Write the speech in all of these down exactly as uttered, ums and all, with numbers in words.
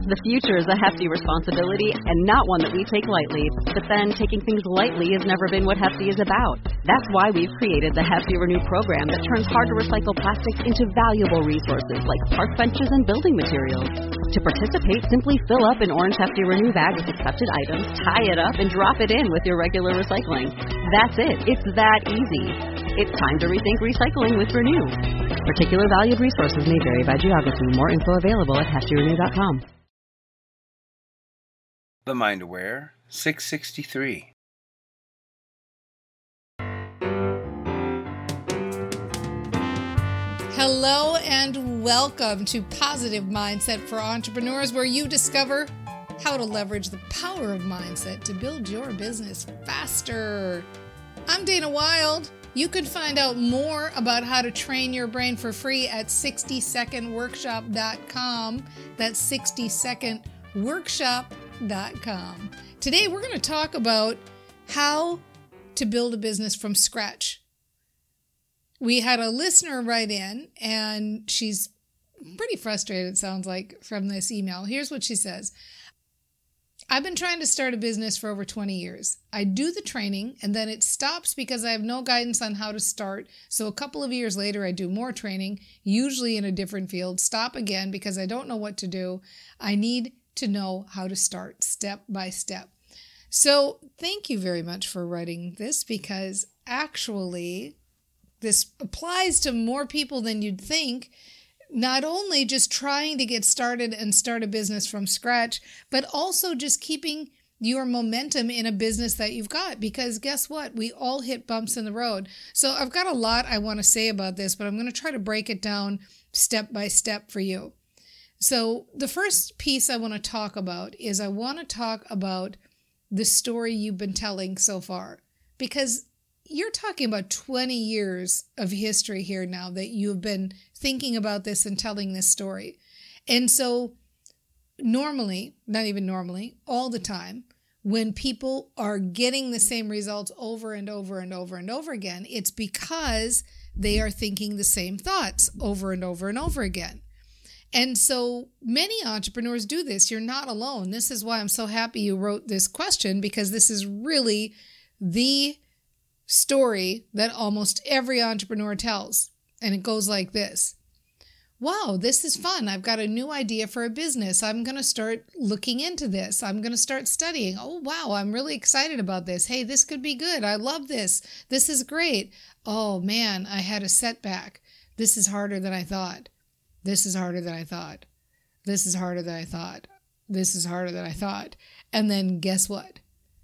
The future is a hefty responsibility and not one that we take lightly. But then, taking things lightly has never been what Hefty is about. That's why we've created the Hefty Renew program that turns hard-to-recycle plastics into valuable resources like park benches and building materials. To participate, simply fill up an orange Hefty Renew bag with accepted items, tie it up, and drop it in with your regular recycling. That's it. It's that easy. It's time to rethink recycling with Renew. Particular valued resources may vary by geography. More info available at hefty renew dot com. The Mind Aware six sixty-three. Hello and welcome to Positive Mindset for Entrepreneurs, where you discover how to leverage the power of mindset to build your business faster. I'm Dana Wild. You can find out more about how to train your brain for free at sixty second workshop dot com. That's sixty second workshop dot com. Today we're going to talk about how to build a business from scratch. We had a listener write in, and she's pretty frustrated, it sounds like, from this email. Here's what she says. I've been trying to start a business for over twenty years. I do the training and then it stops because I have no guidance on how to start. So a couple of years later, I do more training, usually in a different field, stop again because I don't know what to do. I need to know how to start step by step. So thank you very much for writing this, because actually this applies to more people than you'd think. Not only just trying to get started and start a business from scratch, but also just keeping your momentum in a business that you've got. Because guess what? We all hit bumps in the road. So I've got a lot I want to say about this, but I'm going to try to break it down step by step for you. So the first piece I want to talk about is I want to talk about the story you've been telling so far. Because you're talking about twenty years of history here now that you've been thinking about this and telling this story. And so normally, not even normally, all the time, when people are getting the same results over and over and over and over again, it's because they are thinking the same thoughts over and over and over again. And so many entrepreneurs do this. You're not alone. This is why I'm so happy you wrote this question, because this is really the story that almost every entrepreneur tells. And it goes like this. Wow, this is fun. I've got a new idea for a business. I'm going to start looking into this. I'm going to start studying. Oh, wow, I'm really excited about this. Hey, this could be good. I love this. This is great. Oh, man, I had a setback. This is harder than I thought. This is harder than I thought. This is harder than I thought. This is harder than I thought. And then guess what?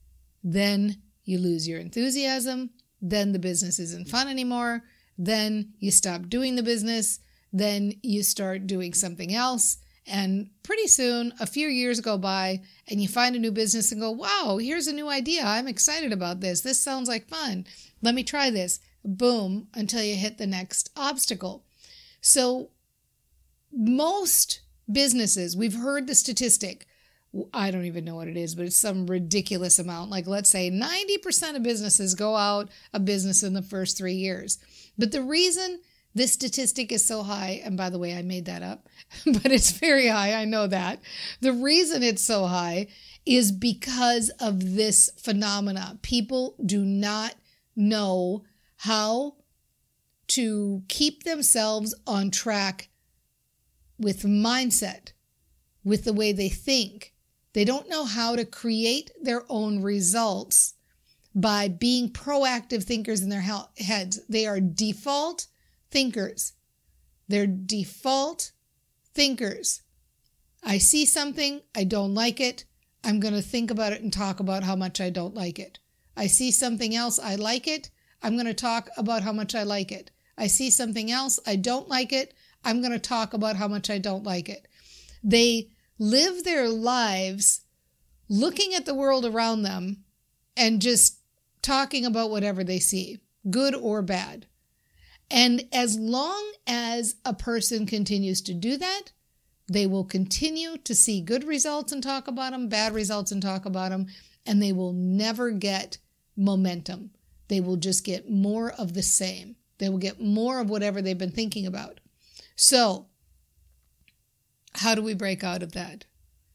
Then you lose your enthusiasm. Then the business isn't fun anymore. Then you stop doing the business. Then you start doing something else. And pretty soon, a few years go by and you find a new business and go, wow, here's a new idea. I'm excited about this. This sounds like fun. Let me try this. Boom, until you hit the next obstacle. So most businesses, we've heard the statistic, I don't even know what it is, but it's some ridiculous amount. Like, let's say ninety percent of businesses go out of business in the first three years. But the reason this statistic is so high, and by the way, I made that up, but it's very high, I know that. The reason it's so high is because of this phenomena. People do not know how to keep themselves on track with mindset, with the way they think. They don't know how to create their own results by being proactive thinkers in their heads. They are default thinkers. They're default thinkers. I see something, I don't like it. I'm going to think about it and talk about how much I don't like it. I see something else, I like it. I'm going to talk about how much I like it. I see something else, I don't like it. I'm going to talk about how much I don't like it. They live their lives looking at the world around them and just talking about whatever they see, good or bad. And as long as a person continues to do that, they will continue to see good results and talk about them, bad results and talk about them, and they will never get momentum. They will just get more of the same. They will get more of whatever they've been thinking about. So, how do we break out of that?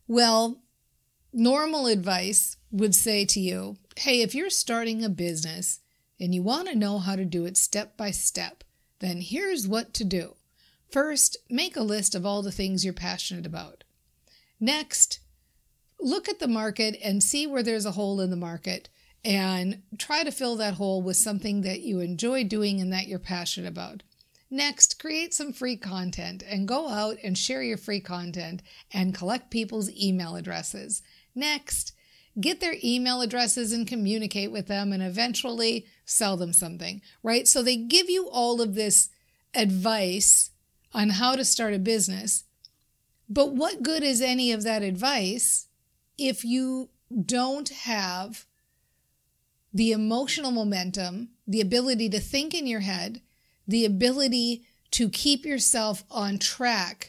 Well, normal advice would say to you, hey, if you're starting a business and you want to know how to do it step by step, then here's what to do. First, make a list of all the things you're passionate about. Next, look at the market and see where there's a hole in the market and try to fill that hole with something that you enjoy doing and that you're passionate about. Next, create some free content and go out and share your free content and collect people's email addresses. Next, get their email addresses and communicate with them and eventually sell them something, right? So they give you all of this advice on how to start a business. But what good is any of that advice if you don't have the emotional momentum, the ability to think in your head, the ability to keep yourself on track?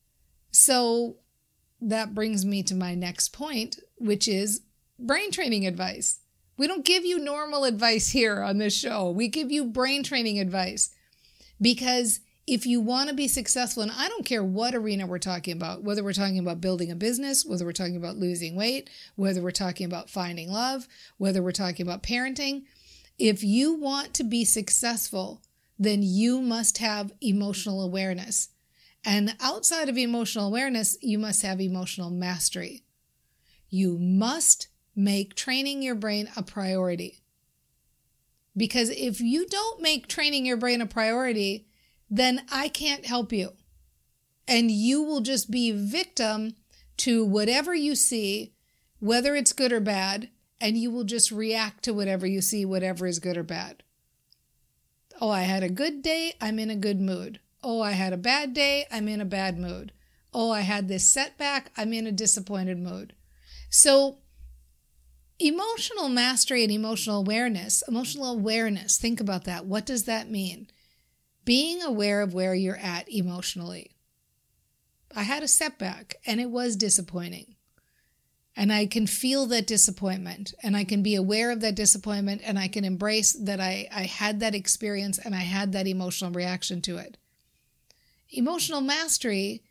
So that brings me to my next point, which is brain training advice. We don't give you normal advice here on this show. We give you brain training advice because if you want to be successful, and I don't care what arena we're talking about, whether we're talking about building a business, whether we're talking about losing weight, whether we're talking about finding love, whether we're talking about parenting, if you want to be successful, then you must have emotional awareness. And outside of emotional awareness, you must have emotional mastery. You must make training your brain a priority. Because if you don't make training your brain a priority, then I can't help you. And you will just be victim to whatever you see, whether it's good or bad, and you will just react to whatever you see, whatever is good or bad. Oh, I had a good day, I'm in a good mood. Oh, I had a bad day, I'm in a bad mood. Oh, I had this setback, I'm in a disappointed mood. So emotional mastery and emotional awareness, emotional awareness, think about that. What does that mean? Being aware of where you're at emotionally. I had a setback and it was disappointing. And I can feel that disappointment and I can be aware of that disappointment and I can embrace that I, I had that experience and I had that emotional reaction to it. Emotional mastery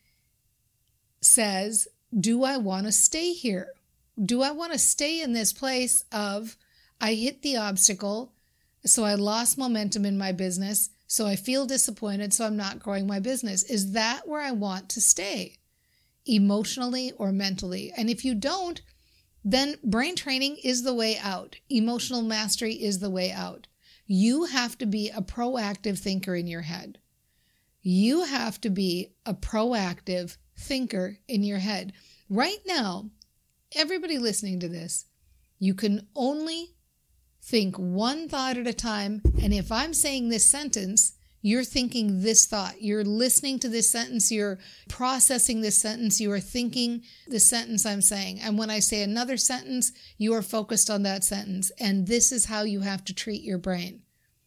says, do I want to stay here? Do I want to stay in this place of I hit the obstacle, so I lost momentum in my business, so I feel disappointed, so I'm not growing my business? Is that where I want to stay, emotionally or mentally? And if you don't, then brain training is the way out. Emotional mastery is the way out. You have to be a proactive thinker in your head. You have to be a proactive thinker in your head. Right now, everybody listening to this, you can only think one thought at a time. And if I'm saying this sentence, you're thinking this thought. You're listening to this sentence. You're processing this sentence. You are thinking the sentence I'm saying. And when I say another sentence, you are focused on that sentence. And this is how you have to treat your brain.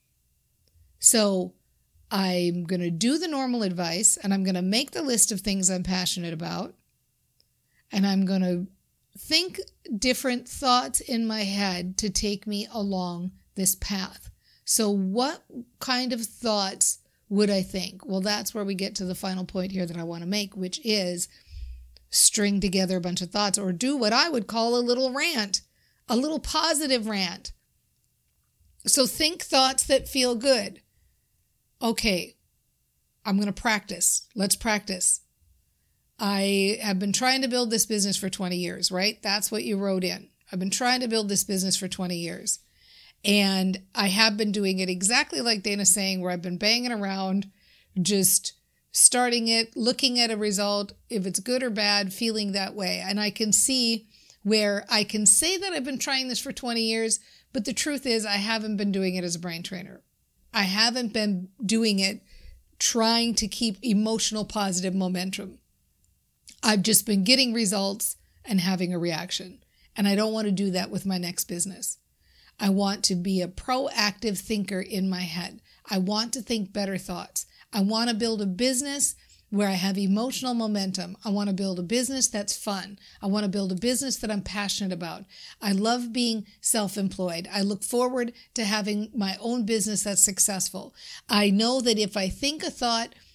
So I'm going to do the normal advice and I'm going to make the list of things I'm passionate about. And I'm going to think different thoughts in my head to take me along this path. So what kind of thoughts would I think? Well, that's where we get to the final point here that I want to make, which is string together a bunch of thoughts or do what I would call a little rant, a little positive rant. So think thoughts that feel good. Okay, I'm going to practice. Let's practice. I have been trying to build this business for twenty years, right? That's what you wrote in. I've been trying to build this business for twenty years. And I have been doing it exactly like Dana's saying, where I've been banging around, just starting it, looking at a result, if it's good or bad, feeling that way. And I can see where I can say that I've been trying this for twenty years, but the truth is I haven't been doing it as a brain trainer. I haven't been doing it trying to keep emotional positive momentum. I've just been getting results and having a reaction. And I don't want to do that with my next business. I want to be a proactive thinker in my head. I want to think better thoughts. I want to build a business where I have emotional momentum. I want to build a business that's fun. I want to build a business that I'm passionate about. I love being self-employed. I look forward to having my own business that's successful. I know that if I think a thought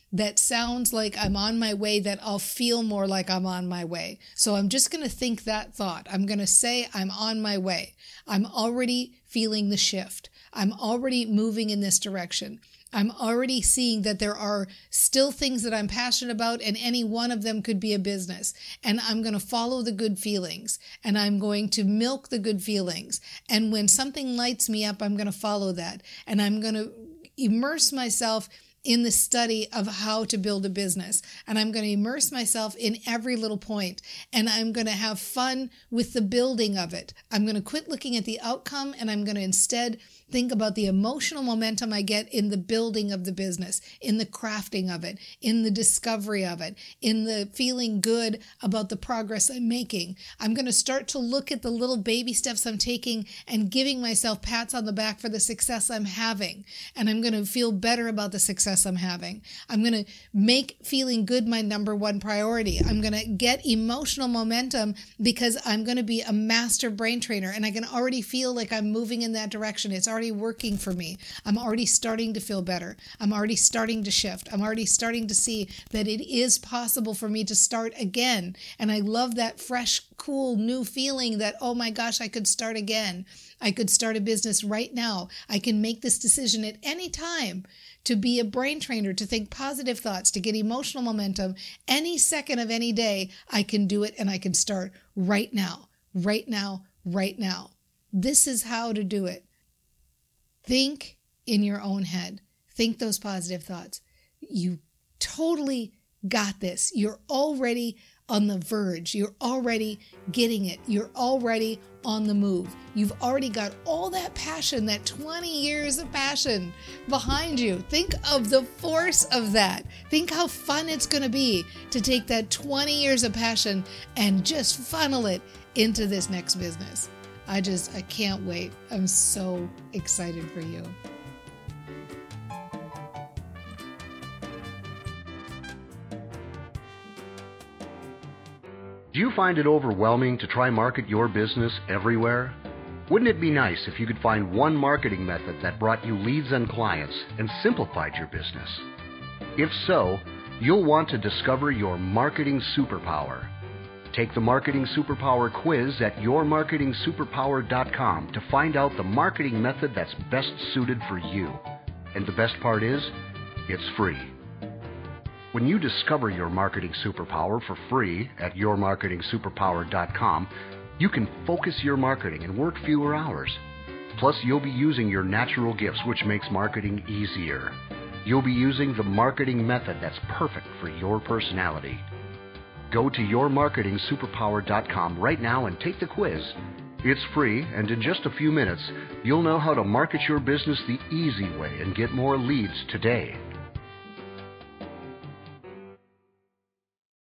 that sounds like I'm on my way, that I'll feel more like I'm on my way. So I'm just going to think that thought. I'm going to say I'm on my way. I'm already feeling the shift. I'm already moving in this direction. I'm already seeing that there are still things that I'm passionate about, and any one of them could be a business. And I'm going to follow the good feelings, and I'm going to milk the good feelings. And when something lights me up, I'm going to follow that. And I'm going to immerse myself in the study of how to build a business. And I'm going to immerse myself in every little point. And I'm going to have fun with the building of it. I'm going to quit looking at the outcome, and I'm going to instead think about the emotional momentum I get in the building of the business, in the crafting of it, in the discovery of it, in the feeling good about the progress I'm making. I'm going to start to look at the little baby steps I'm taking and giving myself pats on the back for the success I'm having. And I'm going to feel better about the success I'm having. I'm going to make feeling good my number one priority. I'm going to get emotional momentum because I'm going to be a master brain trainer, and I can already feel like I'm moving in that direction. It's already working for me. I'm already starting to feel better. I'm already starting to shift. I'm already starting to see that it is possible for me to start again. And I love that fresh, cool, new feeling that, oh my gosh, I could start again. I could start a business right now. I can make this decision at any time to be a brain trainer, to think positive thoughts, to get emotional momentum. Any second of any day, I can do it, and I can start right now, right now, right now. This is how to do it. Think in your own head. Think those positive thoughts. You totally got this. You're already on the verge. You're already getting it. You're already on the move. You've already got all that passion, that twenty years of passion behind you. Think of the force of that. Think how fun it's going to be to take that twenty years of passion and just funnel it into this next business. I just, I can't wait. I'm so excited for you. Do you find it overwhelming to try market your business everywhere? Wouldn't it be nice if you could find one marketing method that brought you leads and clients and simplified your business? If so, you'll want to discover your marketing superpower. Take the Marketing Superpower quiz at your marketing superpower dot com to find out the marketing method that's best suited for you. And the best part is, it's free. When you discover your marketing superpower for free at your marketing superpower dot com, you can focus your marketing and work fewer hours. Plus, you'll be using your natural gifts, which makes marketing easier. You'll be using the marketing method that's perfect for your personality. Go to your marketing superpower dot com right now and take the quiz. It's free, and in just a few minutes, you'll know how to market your business the easy way and get more leads today.